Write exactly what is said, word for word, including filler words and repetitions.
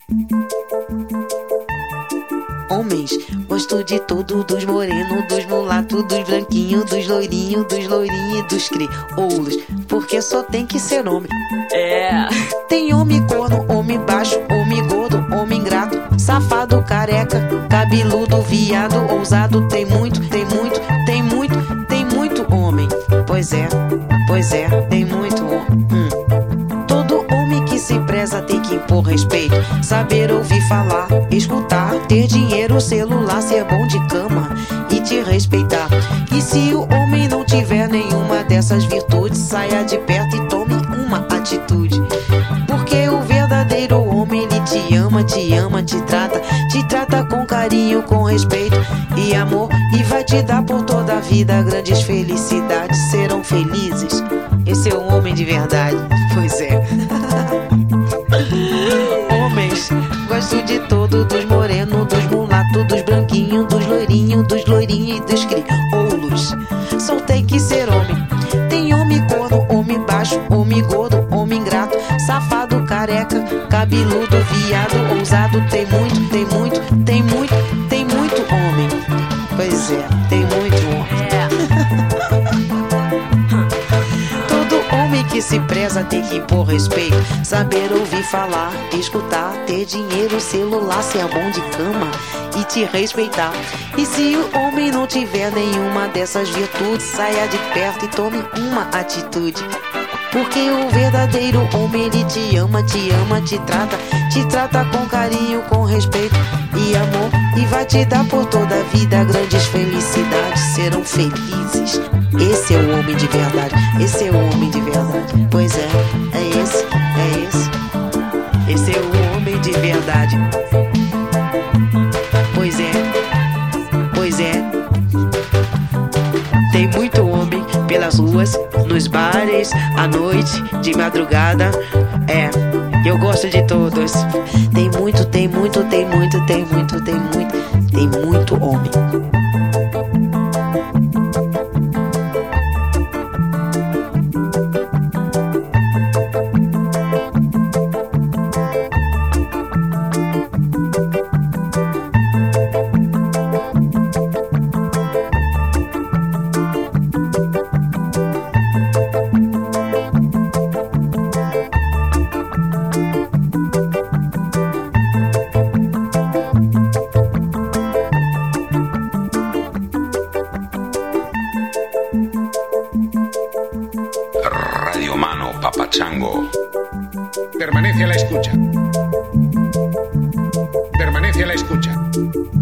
Homens, gosto de tudo, dos morenos, dos mulatos, dos branquinhos, dos loirinhos, dos loirinhos e dos crioulos, porque só tem que ser homem. É. Tem homem corno, homem baixo, homem gordo, homem ingrato, safado, careca, cabeludo, viado, ousado. Tem muito, tem muito, tem muito, tem muito homem. Pois é, pois é, tem muito homem. Hum. Todo homem que se preza tem que impor respeito, saber ouvir falar, escutar, ter dinheiro, celular, ser bom de cama e te respeitar. E se o homem não tiver nenhuma dessas virtudes, saia de perto e tome uma atitude. Porque o verdadeiro homem, ele te ama, te ama, te trata, te trata com carinho, com respeito e amor, e vai te dar por toda a vida grandes felicidades. Serão felizes. Esse é um homem de verdade. Pois é. Homens, gosto de todo, dos morenos, dos mulatos, dos branquinhos, dos loirinhos, dos loirinhos e dos crioulos. Só tem que ser homem. Tem homem corno, homem baixo, homem gordo, homem ingrato, safado, careca, cabeludo, viado, ousado. Tem muito, tem muito, tem muito, tem muito homem. Pois é, tem muito homem. Todo homem que se preza tem que impor respeito, saber ouvir falar, escutar, ter dinheiro, celular, ser bom de cama e te respeitar. E se o homem não tiver nenhuma dessas virtudes, saia de perto e tome uma atitude. Porque o verdadeiro homem, ele te ama, te ama, te trata, te trata com carinho, com respeito e amor, e vai te dar por toda a vida grandes felicidades. Serão felizes. Esse é o homem de verdade. Esse é o homem de verdade. Pois é, é esse, é esse. Esse é o homem de verdade. Pois é, pois é. Tem muito homem pelas ruas, nos bares, à noite, de madrugada. É, eu gosto de todos. Tem muito, tem muito, tem muito, tem muito, tem muito, tem muito homem. Radio Mano Papachango. Permanece a la escucha. Permanece a la escucha.